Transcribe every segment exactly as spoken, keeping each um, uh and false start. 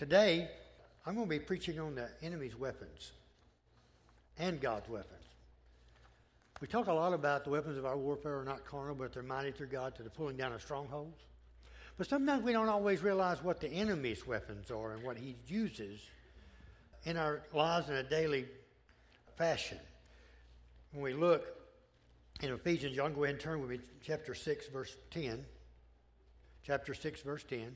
Today, I'm going to be preaching on the enemy's weapons and God's weapons. We talk a lot about the weapons of our warfare are not carnal, but they're mighty through God to the pulling down of strongholds. But sometimes we don't always realize what the enemy's weapons are and what he uses in our lives in a daily fashion. When we look in Ephesians, y'all can go ahead and turn with me to chapter six, verse ten. Chapter six, verse ten.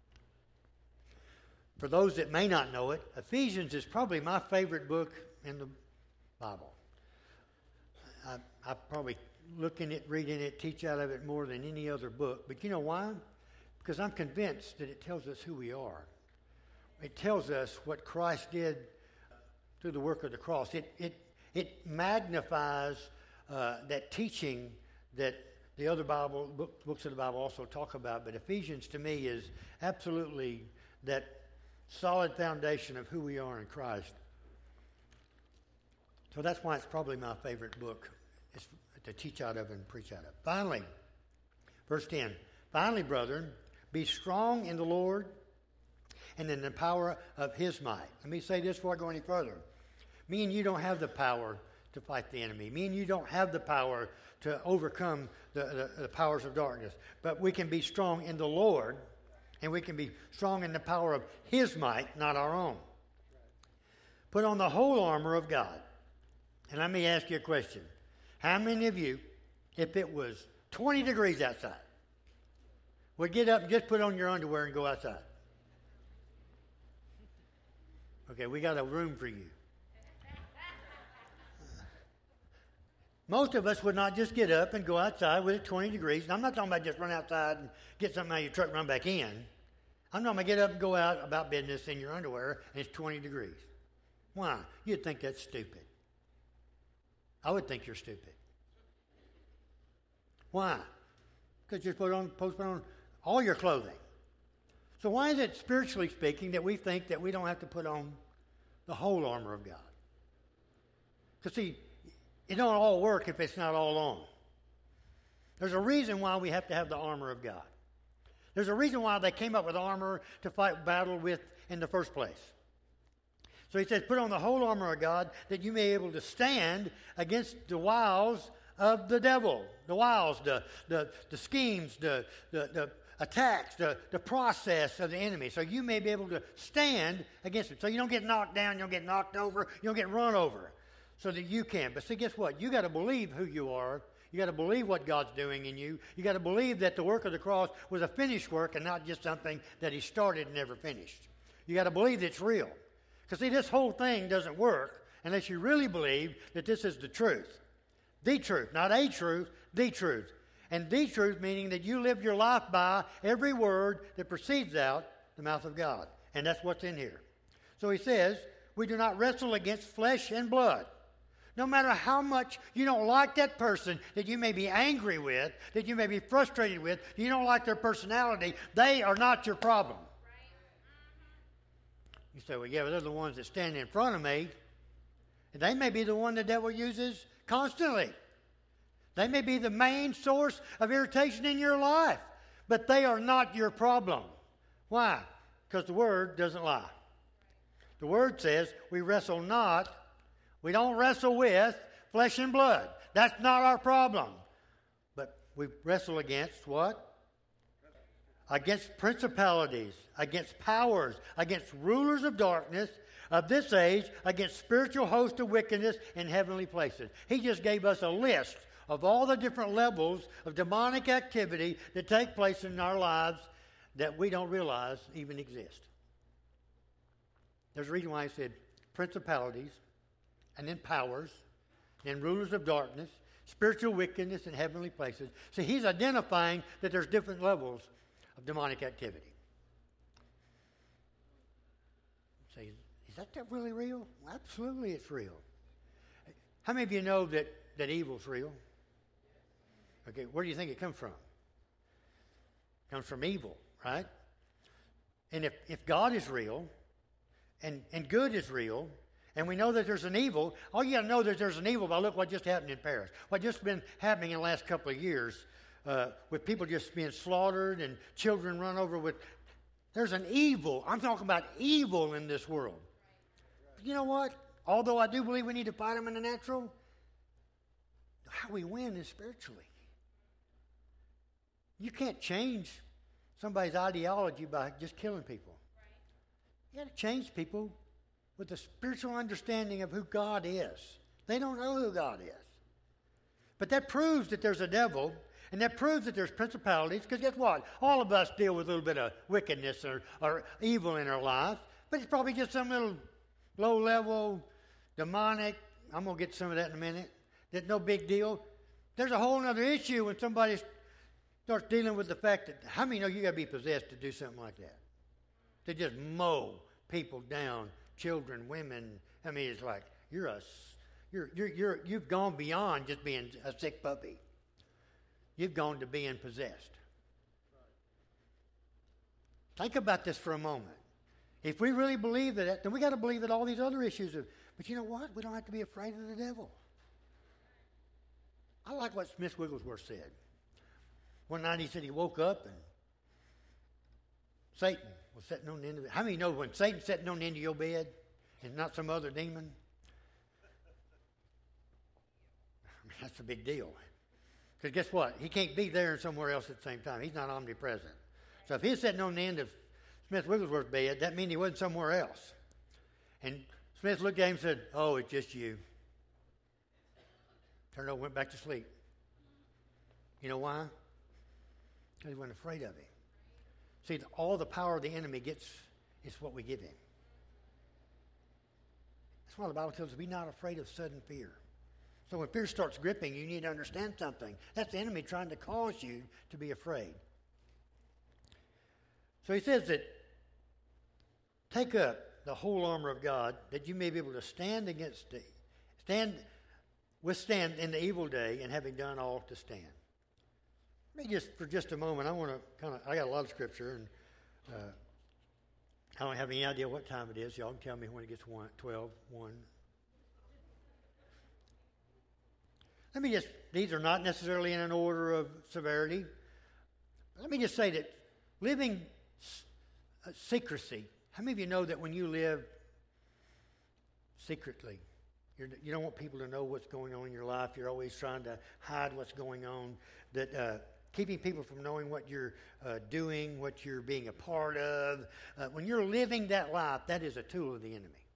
For those that may not know it, Ephesians is probably my favorite book in the Bible. I, I probably look in it, reading it, teach out of it more than any other book. But you know why? Because I'm convinced that it tells us who we are. It tells us what Christ did through the work of the cross. It it it magnifies uh, that teaching that the other Bible book, books of the Bible also talk about. But Ephesians to me is absolutely that solid foundation of who we are in Christ. So that's why it's probably my favorite book is to teach out of and preach out of. Finally, verse ten. Finally, brethren, be strong in the Lord and in the power of his might. Let me say this before I go any further. Me and you don't have the power to fight the enemy. Me and you don't have the power to overcome the, the, the powers of darkness. But we can be strong in the Lord, and we can be strong in the power of his might, not our own. Put on the whole armor of God. And let me ask you a question. How many of you, if it was twenty degrees outside, would get up and just put on your underwear and go outside? Okay, we got a room for you. Most of us would not just get up and go outside with it twenty degrees. And I'm not talking about just run outside and get something out of your truck and run back in. I'm talking about get up and go out about business in your underwear and it's twenty degrees. Why? You'd think that's stupid. I would think you're stupid. Why? Because you're supposed to put on all your clothing. So why is it, spiritually speaking, that we think that we don't have to put on the whole armor of God? Because, see, it don't all work if it's not all on. There's a reason why we have to have the armor of God. There's a reason why they came up with armor to fight battle with in the first place. So he says, put on the whole armor of God that you may be able to stand against the wiles of the devil. The wiles, the the, the schemes, the, the, the attacks, the, the process of the enemy. So you may be able to stand against it. So you don't get knocked down, you don't get knocked over, you don't get run over. So that you can. But see, guess what? You got to believe who you are. You got to believe what God's doing in you. You got to believe that the work of the cross was a finished work and not just something that he started and never finished. You got to believe it's real. Because see, this whole thing doesn't work unless you really believe that this is the truth. The truth, not a truth, the truth. And the truth meaning that you live your life by every word that proceeds out the mouth of God. And that's what's in here. So he says, we do not wrestle against flesh and blood. No matter how much you don't like that person that you may be angry with, that you may be frustrated with, you don't like their personality, they are not your problem. You say, well, yeah, but they're the ones that stand in front of me. And they may be the one the devil uses constantly. They may be the main source of irritation in your life. But they are not your problem. Why? Because the Word doesn't lie. The Word says we wrestle not, we don't wrestle with flesh and blood. That's not our problem. But we wrestle against what? Against principalities, against powers, against rulers of darkness of this age, against spiritual hosts of wickedness in heavenly places. He just gave us a list of all the different levels of demonic activity that take place in our lives that we don't realize even exist. There's a reason why he said principalities, and then powers, then rulers of darkness, spiritual wickedness in heavenly places. So he's identifying that there's different levels of demonic activity. Say, is that, that really real? Well, absolutely it's real. How many of you know that, that evil's real? Okay, where do you think it comes from? It comes from evil, right? And if, if God is real, and, and good is real, and we know that there's an evil, all you got to know that there's an evil by look what just happened in Paris. What just been happening in the last couple of years uh, with people just being slaughtered and children run over with There's an evil. I'm talking about evil in this world. But you know what? Although I do believe we need to fight them in the natural, how we win is spiritually. You can't change somebody's ideology by just killing people. You got to change people with a spiritual understanding of who God is. They don't know who God is. But that proves that there's a devil, and that proves that there's principalities, because guess what? All of us deal with a little bit of wickedness or, or evil in our life, but it's probably just some little low-level, demonic, I'm going to get some of that in a minute, that's no big deal. There's a whole other issue when somebody starts dealing with the fact that, how many know you got to be possessed to do something like that? To just mow people down, children, women. I mean, it's like, you're a, you're, you're, you're, you've gone beyond just being a sick puppy. You've gone to being possessed. Think about this for a moment. If we really believe that, then we got to believe that all these other issues are. But you know what? We don't have to be afraid of the devil. I like what Smith Wigglesworth said. One night he said he woke up and Satan was sitting on the end of it. How many know when Satan's sitting on the end of your bed and not some other demon? I mean, that's a big deal. Because guess what? He can't be there and somewhere else at the same time. He's not omnipresent. So if he's sitting on the end of Smith Wigglesworth's bed, that means he wasn't somewhere else. And Smith looked at him and said, "Oh, it's just you." Turned over, went back to sleep. You know why? Because he wasn't afraid of him. See, all the power of the enemy gets is what we give him. That's why the Bible tells us, be not afraid of sudden fear. So when fear starts gripping, you need to understand something. That's the enemy trying to cause you to be afraid. So he says that take up the whole armor of God that you may be able to stand against the, stand, withstand in the evil day, and having done all to stand. Let me just, for just a moment, I want to kind of, I got a lot of scripture, and uh, I don't have any idea what time it is. Y'all can tell me when it gets one, twelve, one. Let me just, these are not necessarily in an order of severity. Let me just say that living uh, secrecy, how many of you know that when you live secretly, you're, you don't want people to know what's going on in your life, you're always trying to hide what's going on, that uh, keeping people from knowing what you're uh, doing, what you're being a part of, uh, when you're living that life, that is a tool of the enemy.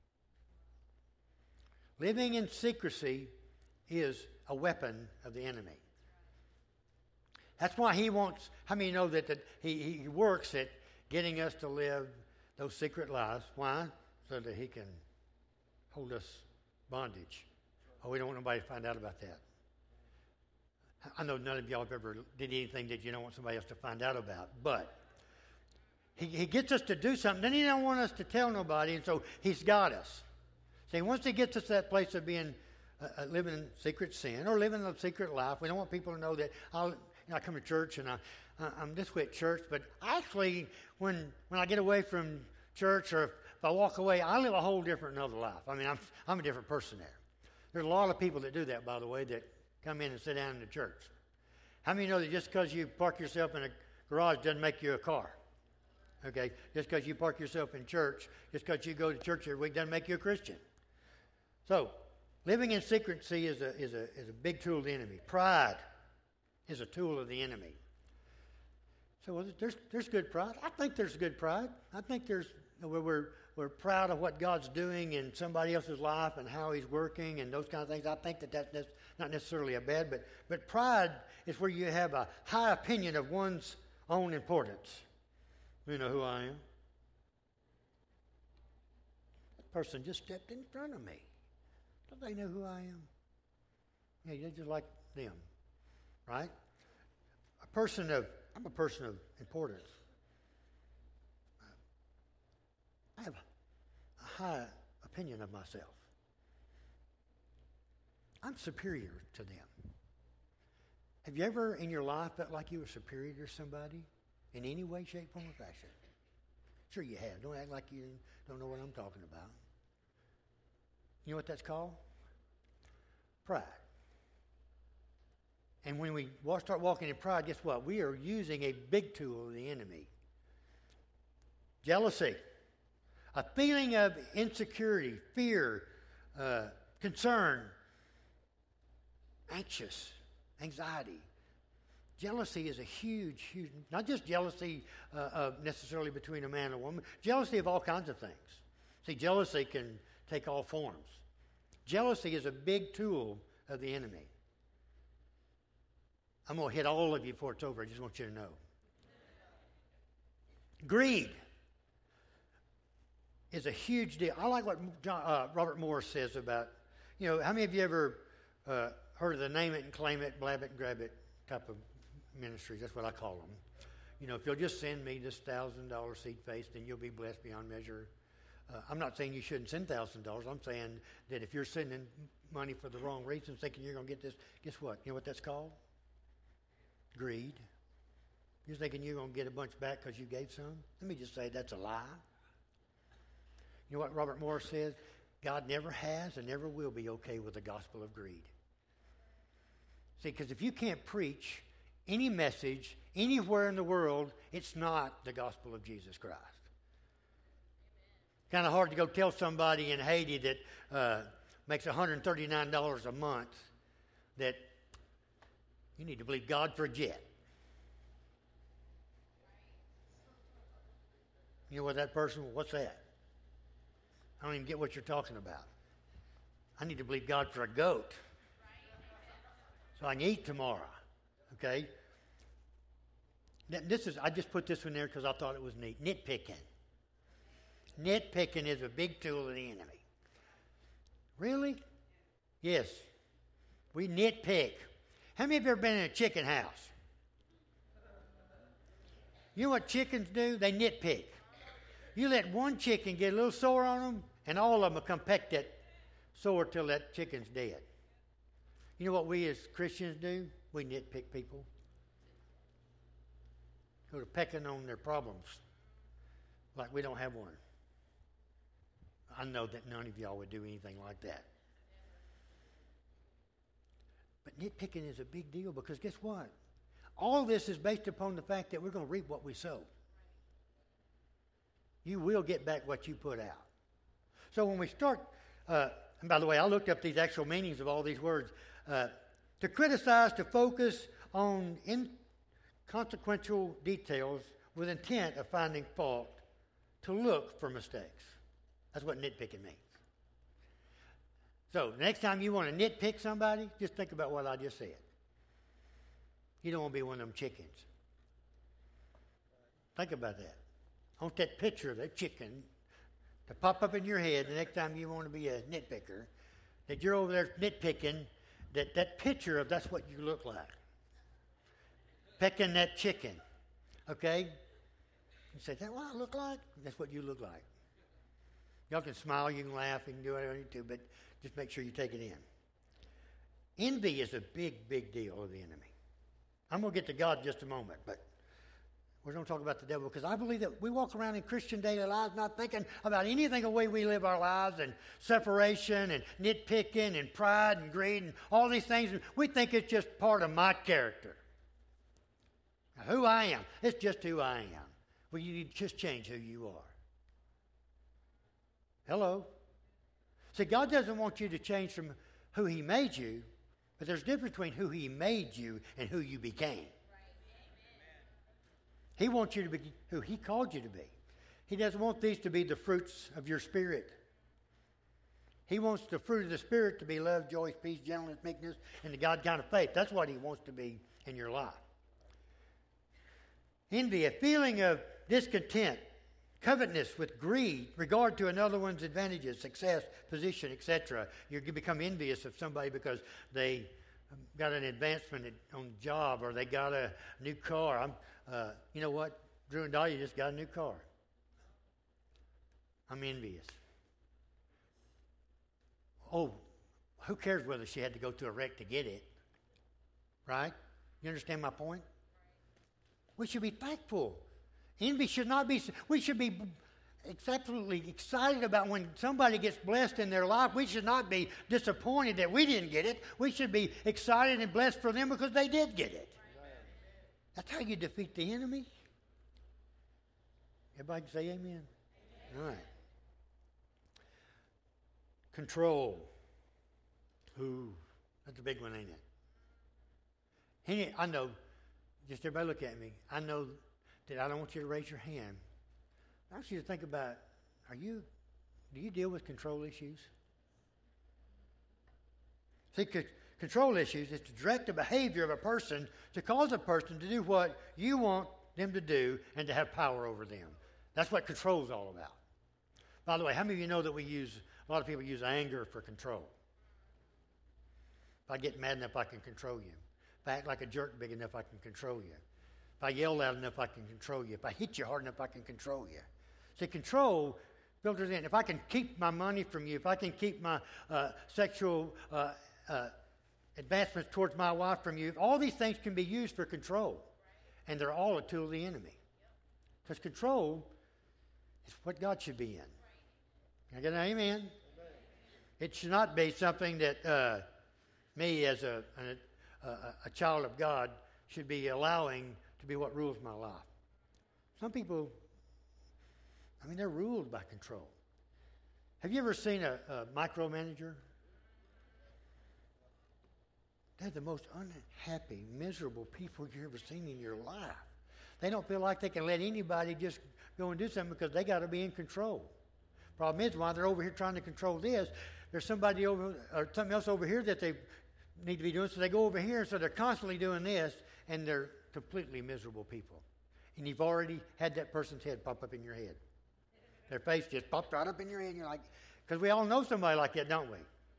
Living in secrecy is a weapon of the enemy. That's why he wants, how many know that, that he, he works at getting us to live those secret lives? Why? So that he can hold us bondage. Oh, we don't want nobody to find out about that. I know none of y'all have ever did anything that you don't want somebody else to find out about, but he, he gets us to do something, then he don't want us to tell nobody, and so he's got us. See, once he gets us to that place of being Uh, living in secret sin or living a secret life. We don't want people to know that I'll, you know, I come to church and I, I'm this way at church, but actually when when I get away from church or if I walk away, I live a whole different another life. I mean, I'm I'm a different person there. There's a lot of people that do that, by the way, that come in and sit down in the church. How many know that just because you park yourself in a garage doesn't make you a car? Okay, just because you park yourself in church, just because you go to church every week doesn't make you a Christian. So, living in secrecy is a is a is a big tool of the enemy. Pride is a tool of the enemy. So there's there's good pride. I think there's good pride. I think there's where we're we're proud of what God's doing in somebody else's life and how He's working and those kind of things. I think that that's not necessarily a bad, but but pride is where you have a high opinion of one's own importance. You know who I am. That person just stepped in front of me. Don't they know who I am? Yeah, you're just like them, right? A person of, I'm a person of importance. I have a high opinion of myself. I'm superior to them. Have you ever in your life felt like you were superior to somebody in any way, shape, form, or fashion? Sure you have. Don't act like you don't know what I'm talking about. You know what that's called? Pride. And when we start walking in pride, guess what? We are using a big tool of the enemy. Jealousy. A feeling of insecurity, fear, uh, concern, anxious, anxiety. Jealousy is a huge, huge, not just jealousy uh, uh, necessarily between a man and a woman, jealousy of all kinds of things. See, jealousy can take all forms. Jealousy is a big tool of the enemy. I'm going to hit all of you before it's over. I just want you to know. Greed is a huge deal. I like what John, uh, Robert Morris says about, you know, how many of you ever uh, heard of the name it and claim it, blab it and grab it type of ministries? That's what I call them. You know, if you'll just send me this one thousand dollars seed face, then you'll be blessed beyond measure. Uh, I'm not saying you shouldn't send one thousand dollars. I'm saying that if you're sending money for the wrong reasons, thinking you're going to get this, guess what? You know what that's called? Greed. You're thinking you're going to get a bunch back because you gave some? Let me just say that's a lie. You know what Robert Morris says? God never has and never will be okay with the gospel of greed. See, because if you can't preach any message anywhere in the world, it's not the gospel of Jesus Christ. Kind of hard to go tell somebody in Haiti that uh, makes one hundred thirty-nine dollars a month that you need to believe God for a jet. You know what that person, what's that? I don't even get what you're talking about. I need to believe God for a goat so I can eat tomorrow. Okay? This is, I just put this in there because I thought it was neat. Nitpicking. Nitpicking is a big tool of the enemy. Really? Yes. We nitpick. How many of you have ever been in a chicken house? You know what chickens do? They nitpick. You let one chicken get a little sore on them, and all of them will come peck that sore till that chicken's dead. You know what we as Christians do? We nitpick people. Go to pecking on their problems like we don't have one. I know that none of y'all would do anything like that. But nitpicking is a big deal because guess what? All this is based upon the fact that we're going to reap what we sow. You will get back what you put out. So when we start, uh, and by the way, I looked up these actual meanings of all these words. Uh, to criticize, to focus on inconsequential details with intent of finding fault, to look for mistakes. That's what nitpicking means. So next time you want to nitpick somebody, just think about what I just said. You don't want to be one of them chickens. Think about that. I want that picture of that chicken to pop up in your head the next time you want to be a nitpicker, that you're over there nitpicking, that that picture of that's what you look like. Pecking that chicken. Okay? You say, that's what I look like? That's what you look like. Y'all can smile, you can laugh, you can do whatever you do, but just make sure you take it in. Envy is a big, big deal of the enemy. I'm going to get to God in just a moment, but we're going to talk about the devil because I believe that we walk around in Christian daily lives not thinking about anything the way we live our lives and separation and nitpicking and pride and greed and all these things. We think it's just part of my character. Now, who I am, it's just who I am. Well, you need to just change who you are. Hello? See, God doesn't want you to change from who He made you, but there's a difference between who He made you and who you became. He wants you to be who He called you to be. He doesn't want these to be the fruits of your spirit. He wants the fruit of the Spirit to be love, joy, peace, gentleness, meekness, and the God kind of faith. That's what He wants to be in your life. Envy, a feeling of discontent, covetousness with greed, regard to another one's advantages, success, position, et cetera. You become envious of somebody because they got an advancement on the job or they got a new car. I'm, uh, you know what? Drew and Dahlia just got a new car. I'm envious. Oh, who cares whether she had to go to a wreck to get it? Right? You understand my point? We should be thankful. Envy should not be, we should be absolutely excited about when somebody gets blessed in their life. We should not be disappointed that we didn't get it. We should be excited and blessed for them because they did get it. That's how you defeat the enemy. Everybody can say amen? Amen. All right. Control. Ooh, that's a big one, ain't it? Ain't it? I know. Just everybody look at me. I know that I don't want you to raise your hand. I want you to think about, are you, do you deal with control issues? See, c- control issues is to direct the behavior of a person to cause a person to do what you want them to do and to have power over them. That's what control is all about. By the way, how many of you know that we use, a lot of people use anger for control? If I get mad enough, I can control you. If I act like a jerk big enough, I can control you. If I yell loud enough, I can control you. If I hit you hard enough, I can control you. See, control filters in. If I can keep my money from you, if I can keep my uh, sexual uh, uh, advancements towards my wife from you, all these things can be used for control. And they're all a tool of the enemy. Because control is what God should be in. Can I get an amen? Amen. It should not be something that uh, me as a, a, a child of God should be allowing to be what rules my life. Some people, I mean, they're ruled by control. Have you ever seen a, a micromanager? They're the most unhappy, miserable people you've ever seen in your life. They don't feel like they can let anybody just go and do something because they got to be in control. Problem is, while they're over here trying to control this, there's somebody over or something else over here that they need to be doing, so they go over here, so they're constantly doing this, and they're completely miserable people. And you've already had that person's head pop up in your head. Their face just popped right up in your head, and you're like, because we all know somebody like that, don't we?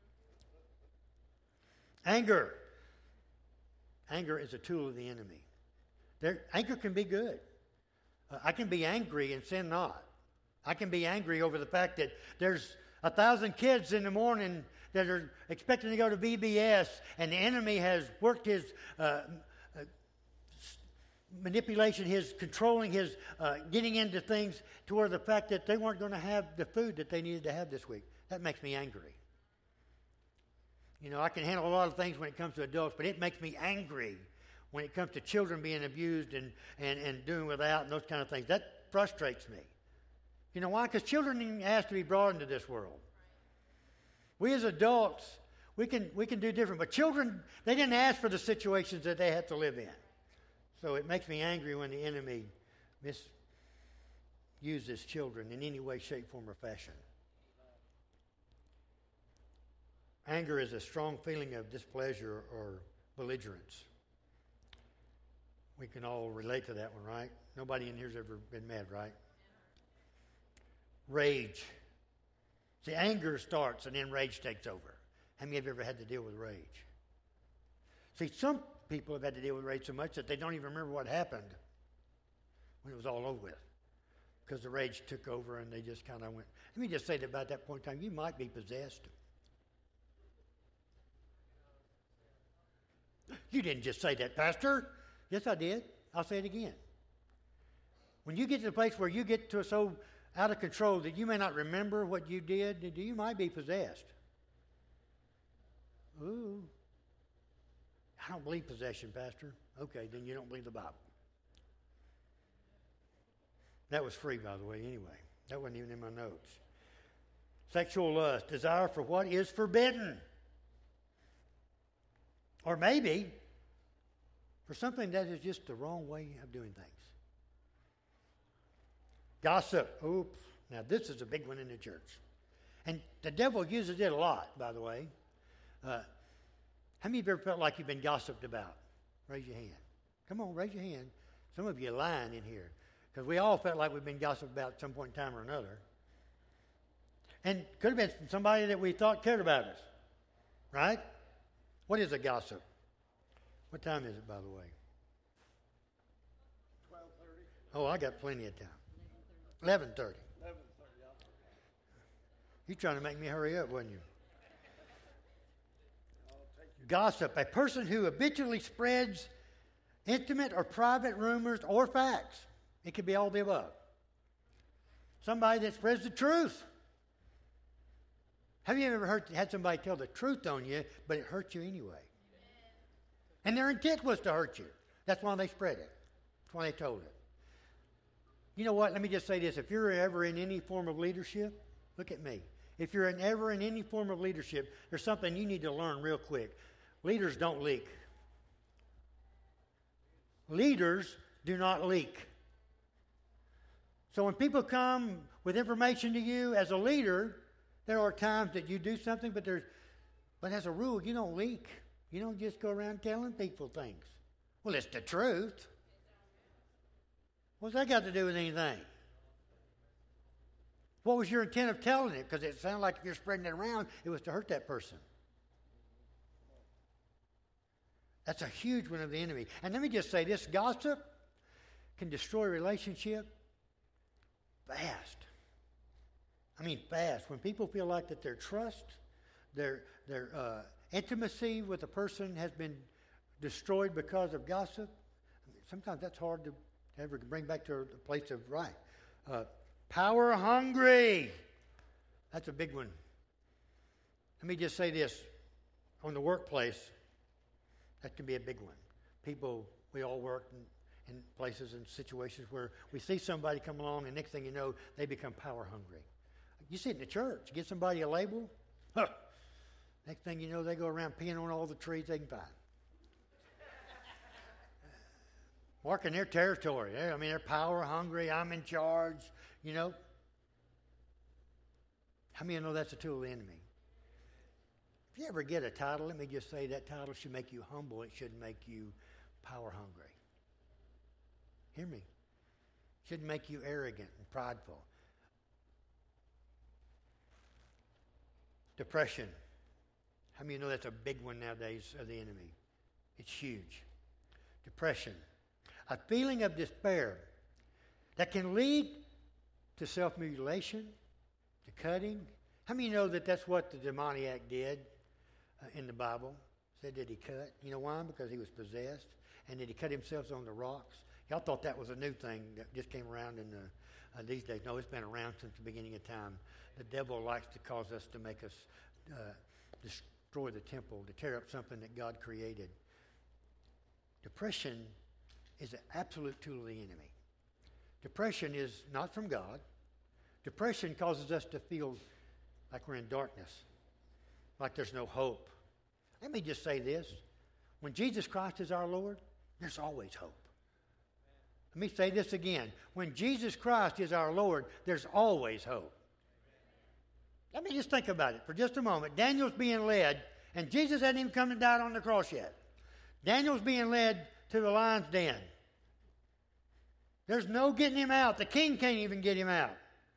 Anger. Anger is a tool of the enemy. There, anger can be good. Uh, I can be angry and sin not. I can be angry over the fact that there's a thousand kids in the morning that are expecting to go to V B S, and the enemy has worked his uh, uh, manipulation, his controlling, his uh, getting into things to where the fact that they weren't going to have the food that they needed to have this week. That makes me angry. You know, I can handle a lot of things when it comes to adults, but it makes me angry when it comes to children being abused and, and, and doing without and those kind of things. That frustrates me. You know why? Because children ask to be brought into this world. We as adults, we can we can do different. But children, they didn't ask for the situations that they had to live in. So it makes me angry when the enemy misuses children in any way, shape, form, or fashion. Anger is a strong feeling of displeasure or belligerence. We can all relate to that one, right? Nobody in here's ever been mad, right? Rage. See, anger starts and then rage takes over. How many of you ever had to deal with rage? See, some people have had to deal with rage so much that they don't even remember what happened when it was all over with. Because the rage took over and they just kind of went. Let me just say that about that point in time, you might be possessed. You didn't just say that, Pastor. Yes, I did. I'll say it again. When you get to the place where you get to so out of control that you may not remember what you did, you might be possessed. Ooh. I don't believe possession, Pastor. Okay, then you don't believe the Bible. That was free, by the way, anyway. That wasn't even in my notes. Sexual lust, desire for what is forbidden. Or maybe for something that is just the wrong way of doing things. Gossip. Oops. Now, this is a big one in the church. And the devil uses it a lot, by the way. Uh, how many of you ever felt like you've been gossiped about? Raise your hand. Come on, raise your hand. Some of you are lying in here. Because we all felt like we've been gossiped about at some point in time or another. And could have been from somebody that we thought cared about us. Right? What is a gossip? What time is it, by the way? twelve thirty. Oh, I got plenty of time. eleven thirty. eleven thirty. You trying to make me hurry up, wasn't you? Gossip, a person who habitually spreads intimate or private rumors or facts. It could be all the above. Somebody that spreads the truth. Have you ever heard, had somebody tell the truth on you, but it hurt you anyway? And their intent was to hurt you. That's why they spread it. That's why they told it. You know what? Let me just say this. If you're ever in any form of leadership, look at me. If you're in ever in any form of leadership, there's something you need to learn real quick. Leaders don't leak. Leaders do not leak. So when people come with information to you as a leader, there are times that you do something, but there's, but as a rule, you don't leak. You don't just go around telling people things. Well, it's the truth. What's that got to do with anything? What was your intent of telling it? Because it sounded like if you're spreading it around, it was to hurt that person. That's a huge one of the enemy. And let me just say this, gossip can destroy a relationship fast. I mean fast. When people feel like that their trust, their, their uh, intimacy with a person has been destroyed because of gossip, sometimes that's hard to ever bring back to a place of right. Uh, power hungry. That's a big one. Let me just say this. On the workplace, that can be a big one. People, we all work in, in places and situations where we see somebody come along and next thing you know, they become power hungry. You see it in the church. Get somebody a label. Huh. Next thing you know, they go around peeing on all the trees they can find. Marking their territory. I mean, they're power hungry. I'm in charge, you know. How many of you know that's a tool of the enemy? If you ever get a title, let me just say that title should make you humble. It shouldn't make you power hungry. Hear me. It shouldn't make you arrogant and prideful. Depression. How many of you know that's a big one nowadays of the enemy? It's huge. Depression. A feeling of despair that can lead to self-mutilation, to cutting. How many of you know that that's what the demoniac did uh, in the Bible? Said that he cut. You know why? Because he was possessed. And that he cut himself on the rocks. Y'all thought that was a new thing that just came around in the, uh, these days. No, it's been around since the beginning of time. The devil likes to cause us to make us uh, destroy the temple, to tear up something that God created. Depression is an absolute tool of the enemy. Depression is not from God. Depression causes us to feel like we're in darkness, like there's no hope. Let me just say this. When Jesus Christ is our Lord, there's always hope. Let me say this again. When Jesus Christ is our Lord, there's always hope. Let me just think about it for just a moment. Daniel's being led, and Jesus hadn't even come and died on the cross yet. Daniel's being led to the lion's den. There's no getting him out. The king can't even get him out.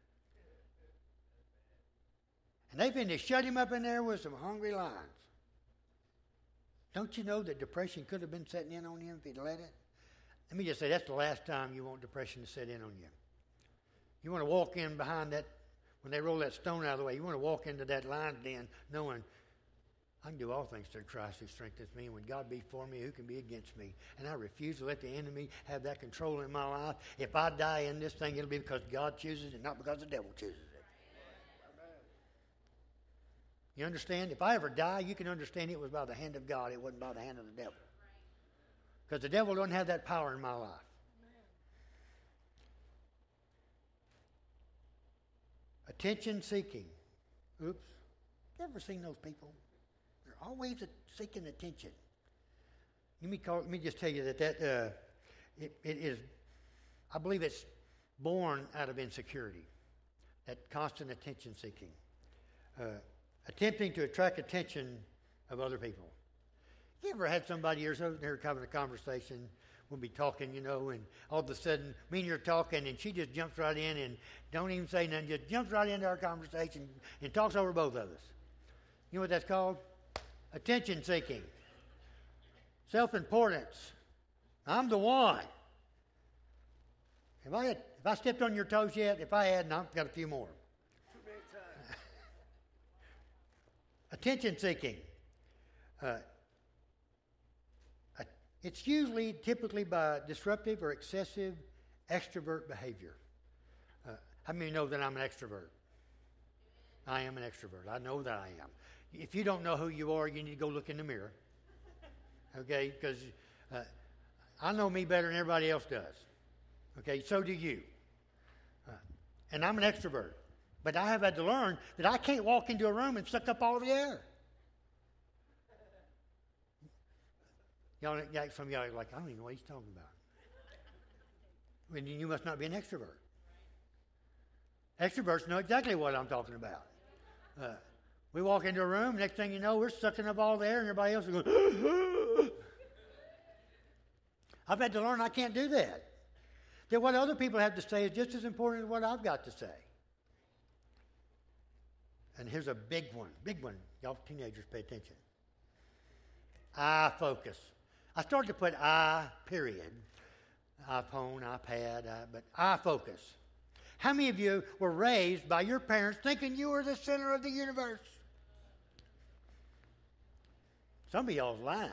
And they've been to shut him up in there with some hungry lions. Don't you know that depression could have been setting in on him if he'd let it? Let me just say, that's the last time you want depression to set in on you. You want to walk in behind that, when they roll that stone out of the way, you want to walk into that lion's den knowing, I can do all things through Christ who strengthens me. And when God be for me, who can be against me? And I refuse to let the enemy have that control in my life. If I die in this thing, it'll be because God chooses it, not because the devil chooses it. You understand? If I ever die, you can understand it was by the hand of God. It wasn't by the hand of the devil. Because the devil doesn't have that power in my life. Attention seeking. Oops. You ever seen those people? They're always seeking attention. Let me, call, let me just tell you that, that uh, it, it is, I believe it's born out of insecurity. That constant attention seeking. Uh, attempting to attract attention of other people. You ever had somebody here, so they're having a conversation, we'll be talking, you know, and all of a sudden, me and you're talking, and she just jumps right in and don't even say nothing, just jumps right into our conversation and talks over both of us. You know what that's called? Attention seeking. Self-importance. I'm the one. Have I, had, have I stepped on your toes yet? If I hadn't, I've got a few more. Attention seeking. Uh, it's usually, typically by disruptive or excessive extrovert behavior. Uh, how many know that I'm an extrovert? I am an extrovert. I know that I am. If you don't know who you are, you need to go look in the mirror. Okay? Because uh, I know me better than everybody else does. Okay? So do you. And I'm an extrovert. But I have had to learn that I can't walk into a room and suck up all of the air. Y'all, some of y'all are like, I don't even know what he's talking about. Well, you must not be an extrovert. Extroverts know exactly what I'm talking about. Uh, we walk into a room, next thing you know, we're sucking up all the air, and everybody else is going, I've had to learn I can't do that. That what other people have to say is just as important as what I've got to say. And here's a big one, big one. Y'all teenagers pay attention. I focus. I started to put I, period. iPhone, iPad, I, but I focus. How many of you were raised by your parents thinking you were the center of the universe? Some of y'all's lying.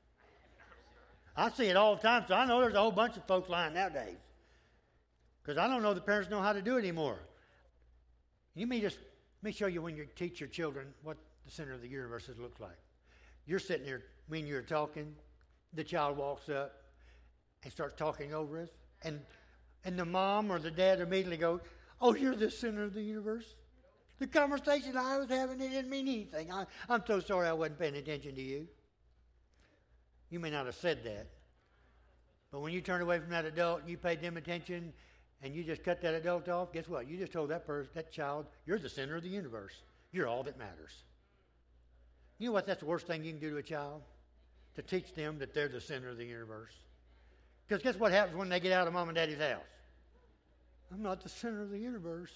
I see it all the time, so I know there's a whole bunch of folks lying nowadays. Because I don't know the parents know how to do it anymore. You may just, let me show you when you teach your children what the center of the universe looks like. You're sitting there, when you're talking, the child walks up and starts talking over us, and and the mom or the dad immediately goes, oh, you're the center of the universe? The conversation I was having, it didn't mean anything. I, I'm so sorry I wasn't paying attention to you. You may not have said that, but when you turn away from that adult and you paid them attention and you just cut that adult off, guess what? You just told that person, that child, you're the center of the universe. You're all that matters. You know what? That's the worst thing you can do to a child? To teach them that they're the center of the universe. Because guess what happens when they get out of mom and daddy's house? I'm not the center of the universe.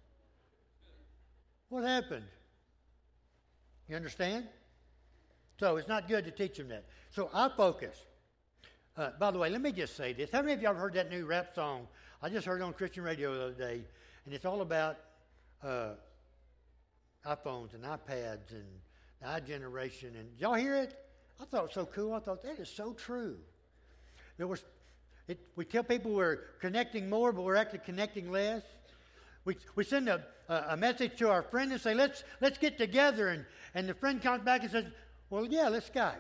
What happened? You understand? So it's not good to teach them that. So I focus. Uh, by the way, let me just say this. How many of y'all have heard that new rap song? I just heard it on Christian radio the other day, and it's all about uh, iPhones and iPads and the iGeneration. And did y'all hear it? I thought it was so cool. I thought, that is so true. There was, it, we tell people we're connecting more, but we're actually connecting less. We we send a, a message to our friend and say, let's let's get together. And, and the friend comes back and says, well, yeah, let's Skype.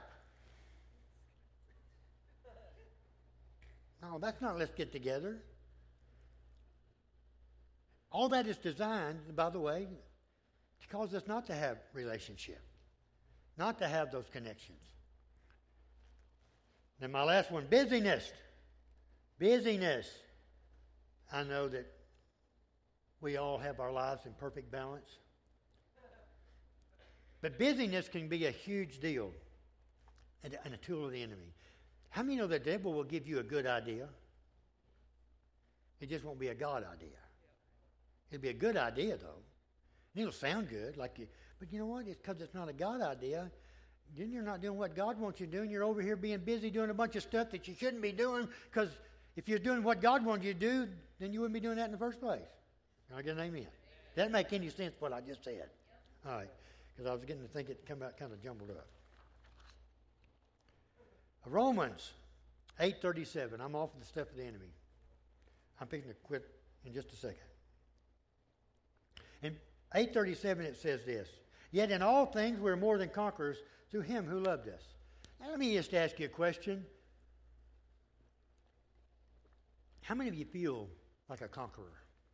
No, that's not let's get together. All that is designed, by the way, to cause us not to have relationship, not to have those connections. Then my last one, busyness. Busyness. I know that we all have our lives in perfect balance. But busyness can be a huge deal and, and a tool of the enemy. How many know the devil will give you a good idea? It just won't be a God idea. It'll be a good idea, though. And it'll sound good, like you, but you know what? It's because it's not a God idea. Then you're not doing what God wants you to do, and you're over here being busy doing a bunch of stuff that you shouldn't be doing, because if you're doing what God wanted you to do, then you wouldn't be doing that in the first place. Can I get an amen? Does that make any sense, what I just said? All right, because I was getting to think it come out kind of jumbled up. Romans eight thirty-seven. I'm off the stuff of the enemy. I'm fixing to quit in just a second. In eight thirty-seven it says this, yet in all things we're more than conquerors through him who loved us. Now let me just ask you a question. How many of you feel like a conqueror?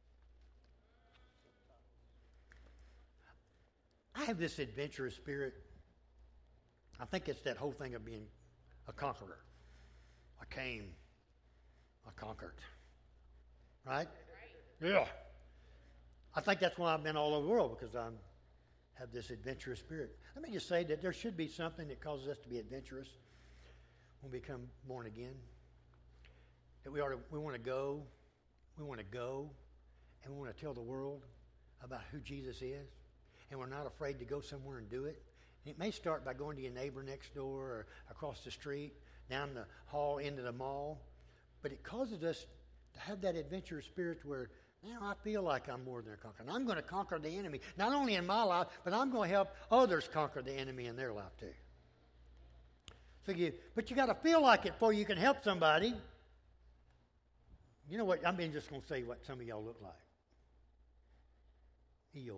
I have this adventurous spirit. I think it's that whole thing of being a conqueror. I came, I conquered. Right? Yeah. I think that's why I've been all over the world, because I have this adventurous spirit. Let me just say that there should be something that causes us to be adventurous when we become born again. That we, are to, we want to go, we want to go, and we want to tell the world about who Jesus is. And we're not afraid to go somewhere and do it. And it may start by going to your neighbor next door or across the street, down the hall, into the mall. But it causes us to have that adventurous spirit where, now I feel like I'm more than a conqueror. And I'm going to conquer the enemy, not only in my life, but I'm going to help others conquer the enemy in their life too. So you, but you got to feel like it before you can help somebody. You know what? I'm just going to say what some of y'all look like. Eeyore.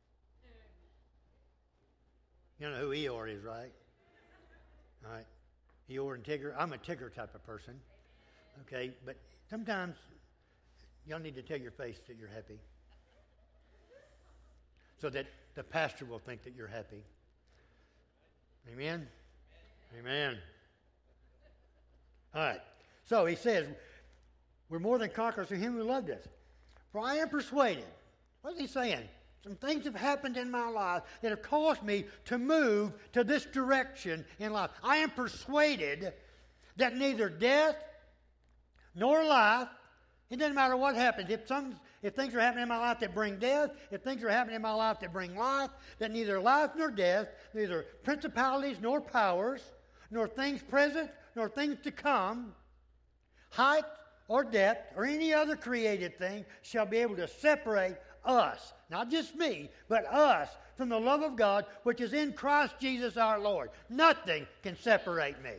You know who Eeyore is, right? All right. Eeyore and Tigger. I'm a Tigger type of person. Okay, but sometimes y'all need to tell your face that you're happy. so that the pastor will think that you're happy. Amen? Amen. All right. So he says, we're more than conquerors through him who loved us. For I am persuaded. What is he saying? Some things have happened in my life that have caused me to move to this direction in life. I am persuaded that neither death nor life, it doesn't matter what happens. If some, if things are happening in my life that bring death, if things are happening in my life that bring life, that neither life nor death, neither principalities nor powers, nor things present, nor things to come, height or depth, or any other created thing shall be able to separate us, not just me, but us, from the love of God, which is in Christ Jesus our Lord. Nothing can separate me.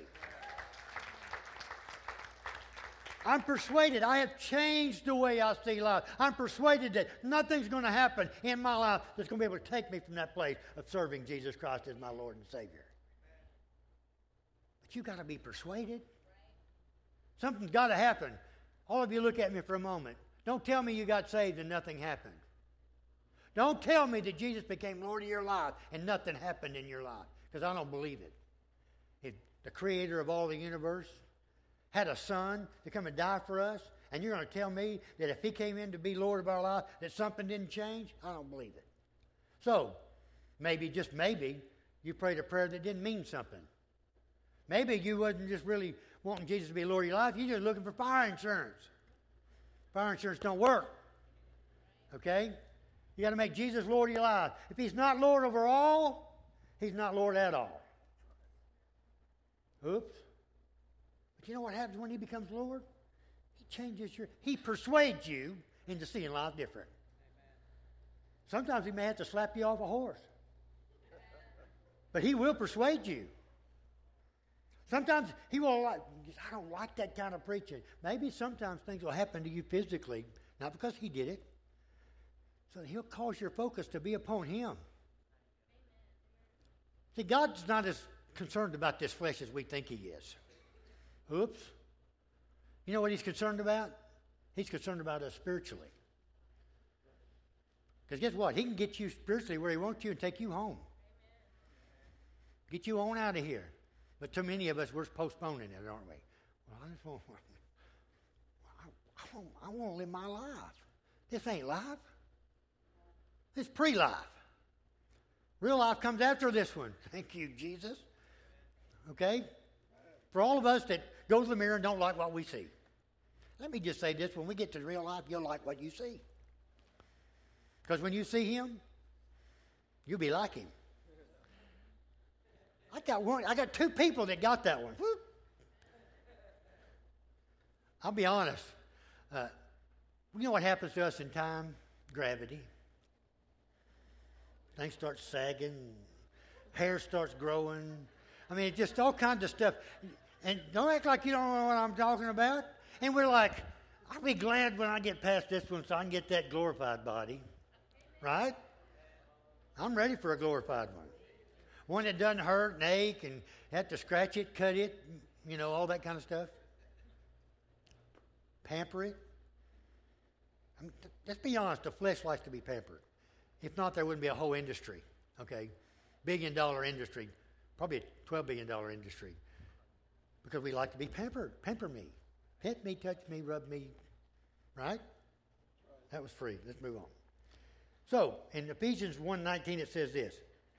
I'm persuaded. I have changed the way I see life. I'm persuaded that nothing's going to happen in my life that's going to be able to take me from that place of serving Jesus Christ as my Lord and Savior. But you've got to be persuaded. Something's got to happen. All of you look at me for a moment. Don't tell me you got saved and nothing happened. Don't tell me that Jesus became Lord of your life and nothing happened in your life, because I don't believe it. If the creator of all the universe had a son to come and die for us, and you're going to tell me that if he came in to be Lord of our life, that something didn't change? I don't believe it. So, maybe, just maybe, you prayed a prayer that didn't mean something. Maybe you wasn't just really wanting Jesus to be Lord of your life. You're just looking for fire insurance. Fire insurance don't work. Okay? You got to make Jesus Lord of your life. If he's not Lord over all, he's not Lord at all. Oops. But you know what happens when he becomes Lord? He changes your, he persuades you into seeing life different. Sometimes he may have to slap you off a horse. But he will persuade you. Sometimes he will like, I don't like that kind of preaching. Maybe sometimes things will happen to you physically, not because he did it. So he'll cause your focus to be upon him. See, God's not as concerned about this flesh as we think he is. Oops. You know what he's concerned about? He's concerned about us spiritually. Because guess what? He can get you spiritually where he wants you and take you home. Get you on out of here. But too many of us, we're postponing it, aren't we? Well, I just want, I, I want, I want to live my life. This ain't life. This is pre-life. Real life comes after this one. Thank you, Jesus. Okay? For all of us that go to the mirror and don't like what we see. Let me just say this. When we get to real life, you'll like what you see. Because when you see him, you'll be like him. I got one. I got two people that got that one. Whoop. I'll be honest. Uh, you know what happens to us in time? Gravity. Things start sagging. Hair starts growing. I mean, just all kinds of stuff. And don't act like you don't know what I'm talking about. And we're like, I'll be glad when I get past this one so I can get that glorified body. Right? I'm ready for a glorified one. One that doesn't hurt and ache and have to scratch it, cut it, you know, all that kind of stuff. Pamper it. I mean, th- let's be honest, the flesh likes to be pampered. If not, there wouldn't be a whole industry, okay? Billion dollar industry, probably a twelve billion dollars industry. Because we like to be pampered. Pamper me. Pet me, touch me, rub me. Right? That was free. Let's move on. So, in Ephesians one nineteen, it says this.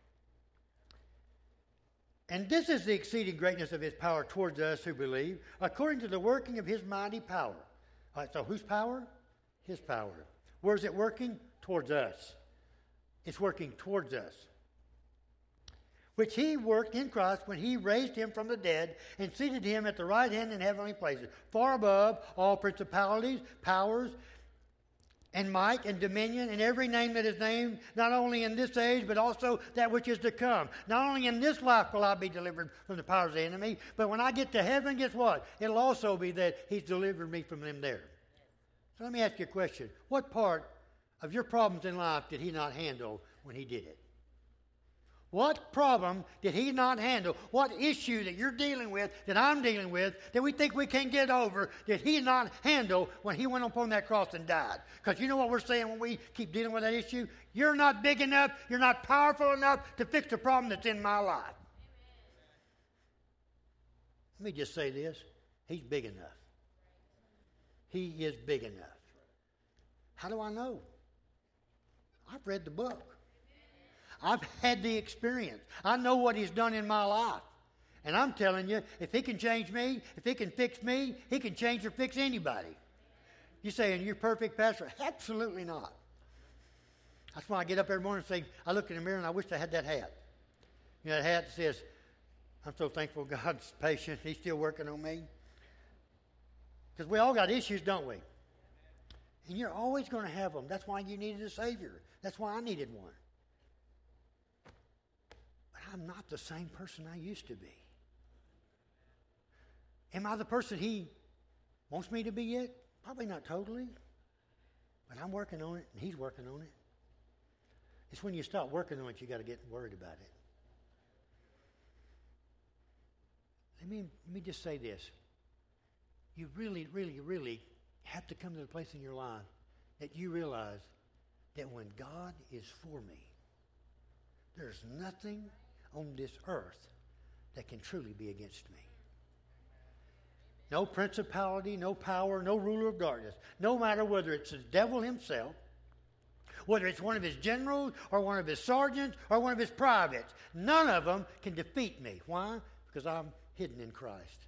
And this is the exceeding greatness of his power towards us who believe, according to the working of his mighty power. All right, so whose power? His power. Where is it working? Towards us. It's working towards us. Which he worked in Christ when he raised him from the dead and seated him at the right hand in heavenly places, far above all principalities, powers, and might, and dominion, and every name that is named, not only in this age, but also that which is to come. Not only in this life will I be delivered from the powers of the enemy, but when I get to heaven, guess what? It'll also be that he's delivered me from them there. So let me ask you a question. What part of your problems in life did he not handle when he did it? What problem did he not handle? What issue that you're dealing with, that I'm dealing with, that we think we can get over, did he not handle when he went upon that cross and died? Because you know what we're saying when we keep dealing with that issue? You're not big enough, you're not powerful enough to fix the problem that's in my life. Let me just say this. He's big enough. He is big enough. How do I know? I've read the book. I've had the experience. I know what he's done in my life. And I'm telling you, if he can change me, if he can fix me, he can change or fix anybody. You saying you're perfect, Pastor? Absolutely not. That's why I get up every morning and say, I look in the mirror and I wish I had that hat. You know, that hat that says, I'm so thankful God's patient. He's still working on me. Because we all got issues, don't we? And you're always going to have them. That's why you needed a Savior. That's why I needed one. But I'm not the same person I used to be. Am I the person he wants me to be yet? Probably not totally. But I'm working on it, and he's working on it. It's when you stop working on it, you got to get worried about it. Let me, let me just say this. You really, really, really have to come to the place in your life that you realize that when God is for me, there's nothing on this earth that can truly be against me. No principality, no power, no ruler of darkness. No matter whether it's the devil himself, whether it's one of his generals or one of his sergeants or one of his privates, none of them can defeat me. Why? Because I'm hidden in Christ.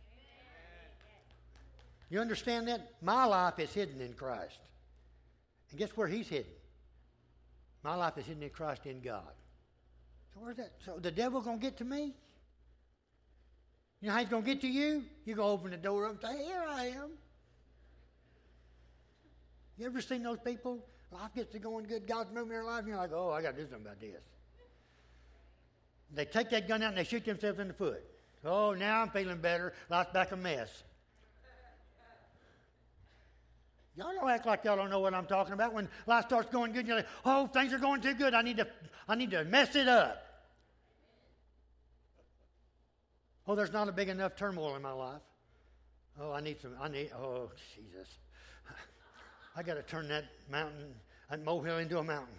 You understand that? My life is hidden in Christ. And guess where he's hidden? My life is hidden in Christ in God. So where's that? So the devil going to get to me? You know how he's going to get to you? You're going to open the door up and say, here I am. You ever seen those people? Life gets to going good. God's moving their life. And you're like, oh, I got to do something about this. They take that gun out and they shoot themselves in the foot. Oh, now I'm feeling better. Life's back a mess. Y'all don't act like y'all don't know what I'm talking about. When life starts going good, you're like, oh, things are going too good. I need to, I need to mess it up. Oh, there's not a big enough turmoil in my life. Oh, I need some, I need, oh, Jesus. I got to turn that mountain, that molehill into a mountain.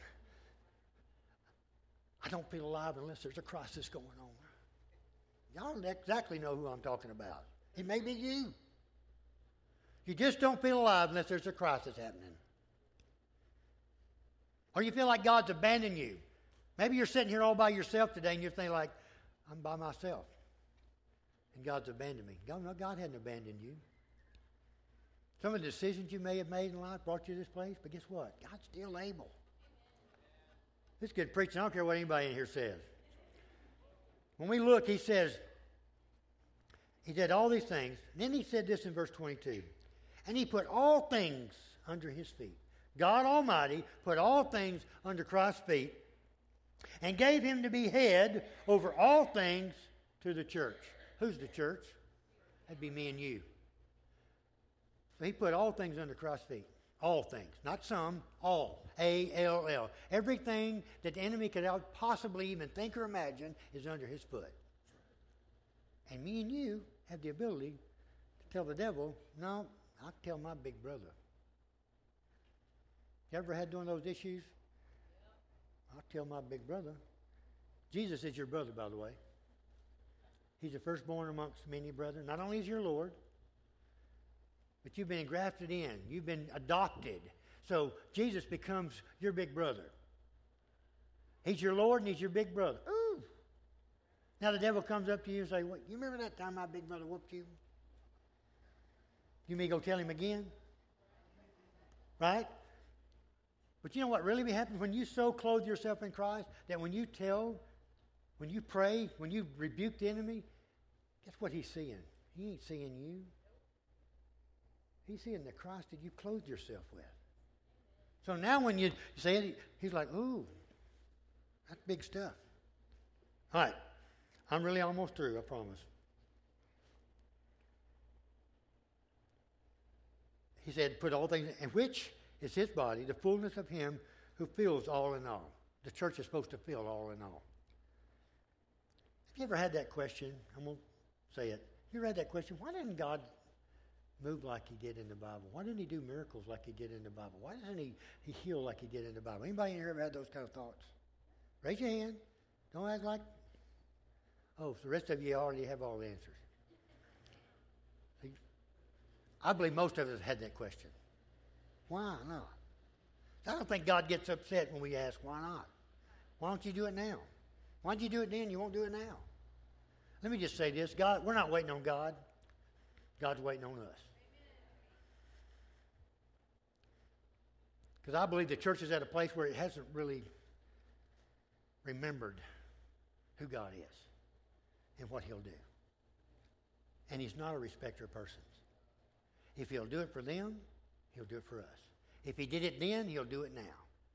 I don't feel alive unless there's a crisis going on. Y'all don't exactly know who I'm talking about. It may be you. You just don't feel alive unless there's a crisis happening. Or you feel like God's abandoned you. Maybe you're sitting here all by yourself today and you're thinking like, I'm by myself. And God's abandoned me. God, no, God hadn't abandoned you. Some of the decisions you may have made in life brought you to this place, but guess what? God's still able. This is good preaching. I don't care what anybody in here says. When we look, he says, he did all these things. And then he said this in verse twenty-two. And he put all things under his feet. God Almighty put all things under Christ's feet and gave him to be head over all things to the church. Who's the church? That'd be me and you. So he put all things under Christ's feet. All things. Not some. All. A L L. Everything that the enemy could possibly even think or imagine is under his foot. And me and you have the ability to tell the devil, no, I'll tell my big brother. You ever had one of those issues? I'll tell my big brother. Jesus is your brother, by the way. He's the firstborn amongst many brethren. Not only is he your Lord, but you've been grafted in. You've been adopted. So Jesus becomes your big brother. He's your Lord and he's your big brother. Ooh. Now the devil comes up to you and say, "What? You remember that time my big brother whooped you? You may go tell him again?" Right? But you know what really happens when you so clothe yourself in Christ that when you tell, when you pray, when you rebuke the enemy, guess what he's seeing? He ain't seeing you. He's seeing the Christ that you clothed yourself with. So now when you say it, he's like, ooh, that's big stuff. All right. I'm really almost through, I promise. He said, put all things, in which is his body, the fullness of him who fills all in all. The church is supposed to fill all in all. You ever had that question? I'm going to say it. You ever had that question? Why didn't God move like he did in the Bible? Why didn't he do miracles like he did in the Bible? Why doesn't he, he heal like he did in the Bible? Anybody in here ever had those kind of thoughts? Raise your hand. Don't act like, oh, so the rest of you already have all the answers. See, I believe most of us had that question. Why not? I don't think God gets upset when we ask, why not? Why don't you do it now? Why don't you do it then? You won't do it now. Let me just say this. God, we're not waiting on God. God's waiting on us. Because I believe the church is at a place where it hasn't really remembered who God is and what he'll do. And he's not a respecter of persons. If he'll do it for them, he'll do it for us. If he did it then, he'll do it now.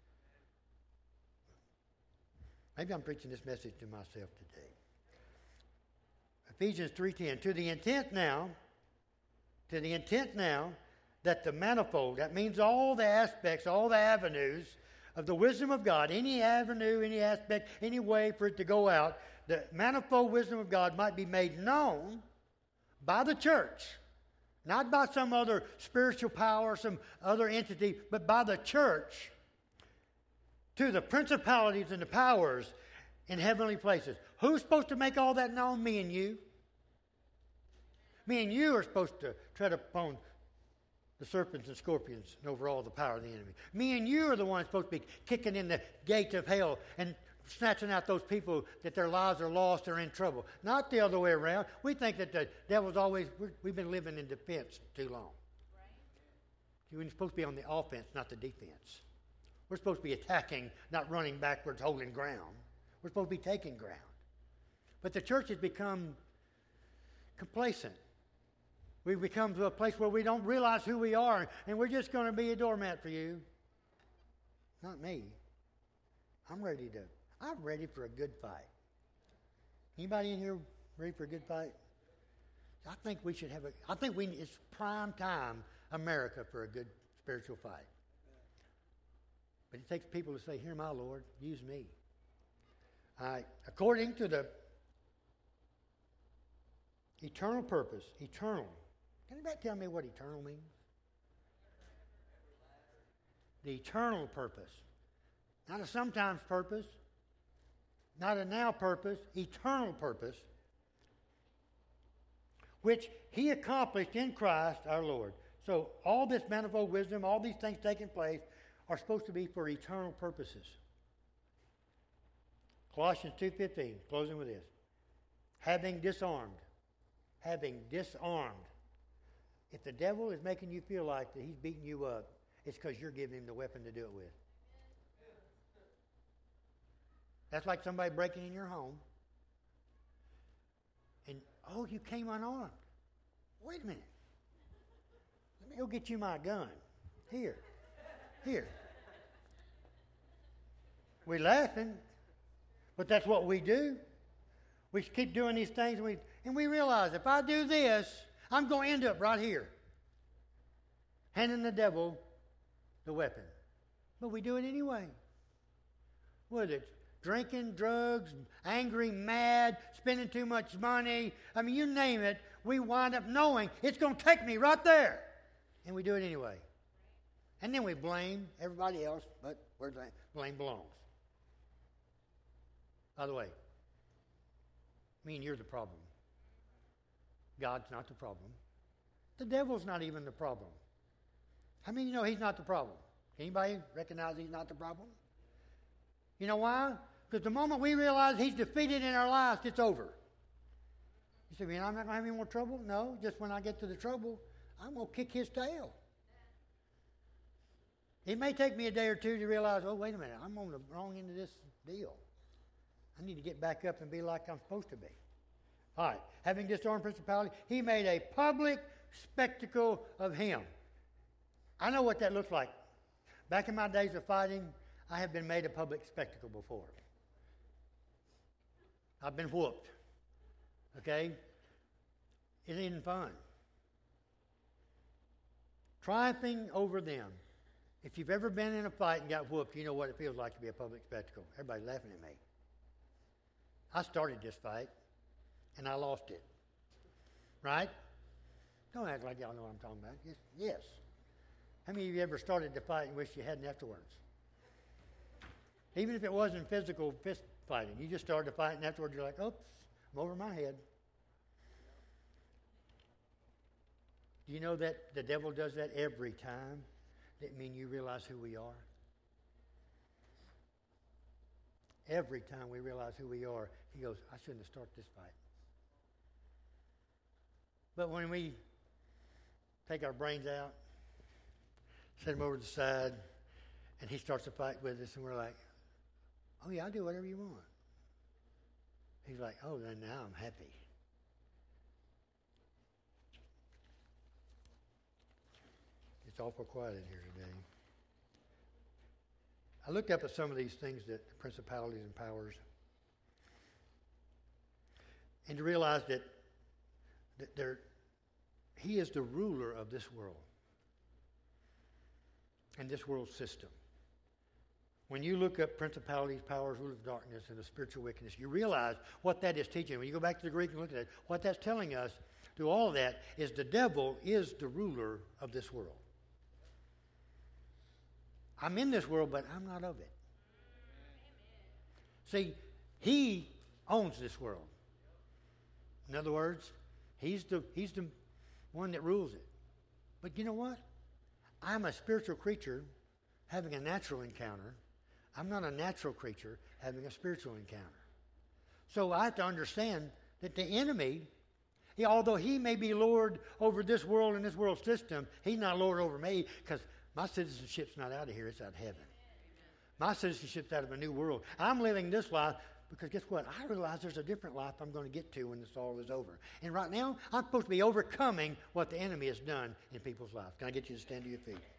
Maybe I'm preaching this message to myself today. Ephesians three ten, to the intent now, to the intent now that the manifold, that means all the aspects, all the avenues of the wisdom of God, any avenue, any aspect, any way for it to go out, the manifold wisdom of God might be made known by the church, not by some other spiritual power, some other entity, but by the church to the principalities and the powers in heavenly places. Who's supposed to make all that known? Me and you. Me and you are supposed to tread upon the serpents and scorpions and over all the power of the enemy. Me and you are the ones supposed to be kicking in the gates of hell and snatching out those people that their lives are lost or in trouble. Not the other way around. We think that the devil's always, we've been living in defense too long. Right. We're supposed to be on the offense, not the defense. We're supposed to be attacking, not running backwards, holding ground. We're supposed to be taking ground. But the church has become complacent. We've become to a place where we don't realize who we are, and we're just going to be a doormat for you. Not me. I'm ready to, I'm ready for a good fight. Anybody in here ready for a good fight? I think we should have a, I think we, it's prime time, America, for a good spiritual fight. But it takes people to say, here, my Lord, use me. All right. According to the eternal purpose, eternal. Can anybody tell me what eternal means? The eternal purpose. Not a sometimes purpose. Not a now purpose. Eternal purpose. Which he accomplished in Christ our Lord. So all this manifold wisdom, all these things taking place are supposed to be for eternal purposes. Colossians two fifteen, closing with this. Having disarmed. Having disarmed. If the devil is making you feel like that he's beating you up, it's because you're giving him the weapon to do it with. That's like somebody breaking in your home. And, oh, you came unarmed. Wait a minute. Let me go get you my gun. Here. Here. We're laughing, but that's what we do. We keep doing these things, and we, and we realize if I do this, I'm going to end up right here, handing the devil the weapon. But we do it anyway. Whether it's drinking, drugs, angry, mad, spending too much money, I mean, you name it, we wind up knowing it's going to take me right there. And we do it anyway. And then we blame everybody else, but where the blame belongs. By the way, me and you're the problem. God's not the problem. The devil's not even the problem. How many of you know he's not the problem? Anybody recognize he's not the problem? You know why? Because the moment we realize he's defeated in our lives, it's over. You say, man, I'm not going to have any more trouble? No, just when I get to the trouble, I'm going to kick his tail. It may take me a day or two to realize, oh, wait a minute, I'm on the wrong end of this deal. I need to get back up and be like I'm supposed to be. All right. Having disarmed principality, he made a public spectacle of him. I know what that looks like. Back in my days of fighting, I have been made a public spectacle before. I've been whooped. Okay? It isn't fun. Triumphing over them. If you've ever been in a fight and got whooped, you know what it feels like to be a public spectacle. Everybody's laughing at me. I started this fight. and I lost it. Right? Don't act like y'all know what I'm talking about. Yes. yes. How many of you ever started to fight and wish you hadn't afterwards? Even if it wasn't physical fist fighting. You just started to fight, and afterwards you're like, oops, I'm over my head. Do you know that the devil does that every time? That mean you realize who we are? Every time we realize who we are, he goes, I shouldn't have started this fight. But when we take our brains out, set them over to the side, and he starts to fight with us, and we're like, oh yeah, I'll do whatever you want. He's like, oh, then now I'm happy. It's awful quiet in here today. I looked up at some of these things, that principalities and powers, and to realize that, that they're, he is the ruler of this world and this world system. When you look up principalities, powers, rulers of darkness, and the spiritual wickedness, you realize what that is teaching. When you go back to the Greek and look at it, what that's telling us through all of that is the devil is the ruler of this world. I'm in this world, but I'm not of it. See, he owns this world. In other words, he's the, he's the one that rules it. But you know what? I'm a spiritual creature having a natural encounter. I'm not a natural creature having a spiritual encounter. So I have to understand that the enemy, he, although he may be Lord over this world and this world system, he's not Lord over me, because my citizenship's not out of here, it's out of heaven. My citizenship's out of a new world. I'm living this life because guess what? I realize there's a different life I'm going to get to when this all is over. And right now, I'm supposed to be overcoming what the enemy has done in people's lives. Can I get you to stand to your feet?